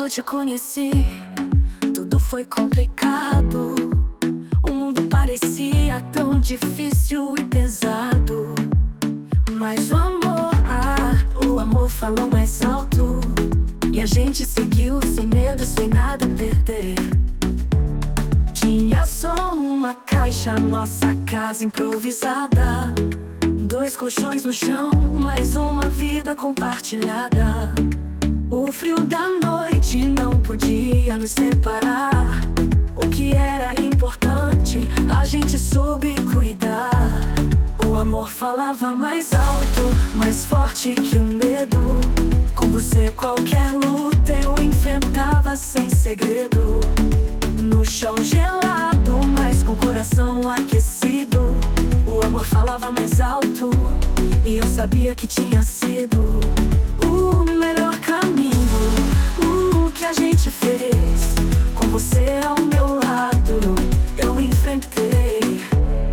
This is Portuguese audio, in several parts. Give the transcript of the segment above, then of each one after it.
eu te conheci, tudo foi complicado. O mundo parecia tão difícil e pesado. Mas o amor falou mais alto. E a gente seguiu sem medo, sem nada a perder. Tinha só uma caixa, nossa casa improvisada. 2 colchões no chão, mais uma vida compartilhada. O frio da noite não podia nos separar. O que era importante, a gente soube cuidar. O amor falava mais alto, mais forte que o medo. Com você qualquer luta eu enfrentava sem segredo. No chão gelado, mas com o coração aquecido. O amor falava mais alto, e eu sabia que tinha sido o melhor caminho. O que a gente fez, com você ao meu lado, eu enfrentei.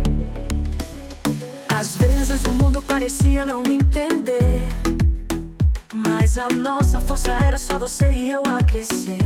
Às vezes o mundo parecia não entender, mas a nossa força era só você e eu a crescer.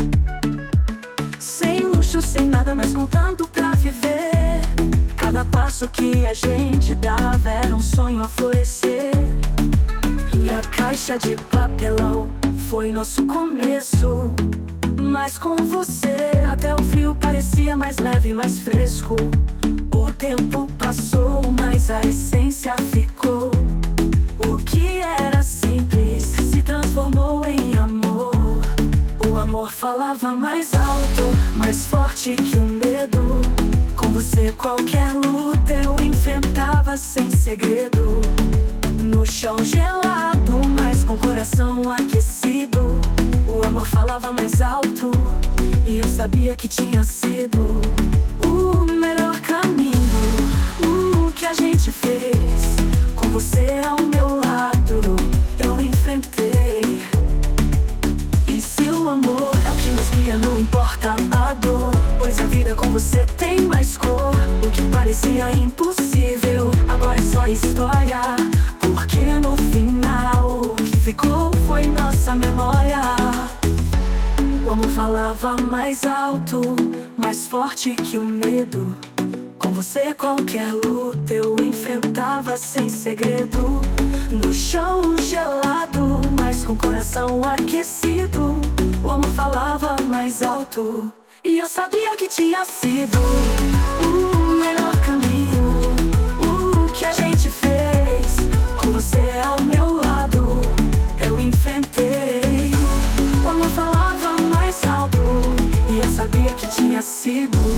Sem luxo, sem nada, mas com tanto pra viver. Cada passo que a gente dava era um sonho a florescer. E a caixa de papelão foi nosso começo. Mas com você até o frio parecia mais leve, mais fresco. O tempo passou, mas a essência ficou. O que era simples se transformou em amor. O amor falava mais alto, mais forte que o medo. Com você qualquer luta eu enfrentava sem segredo. No chão gelado, mas com o coração aquecido. O amor falava mais alto, e eu sabia que tinha sido o melhor caminho. O que a gente fez, com você ao meu lado, eu enfrentei. E se o amor é o que nos guia, não importa a dor, pois a vida com você tem mais cor. O que parecia impossível, agora é só história. Porque no final, o que ficou foi nossa memória. O amor falava mais alto, mais forte que o medo. Com você qualquer luta eu enfrentava sem segredo. No chão gelado, mas com o coração aquecido. O amor falava mais alto, e eu sabia que tinha sido o melhor caminho. O que a gente fez, com você ao meu lado, eu enfrentei. O amor falava mais alto, e eu sabia que tinha sido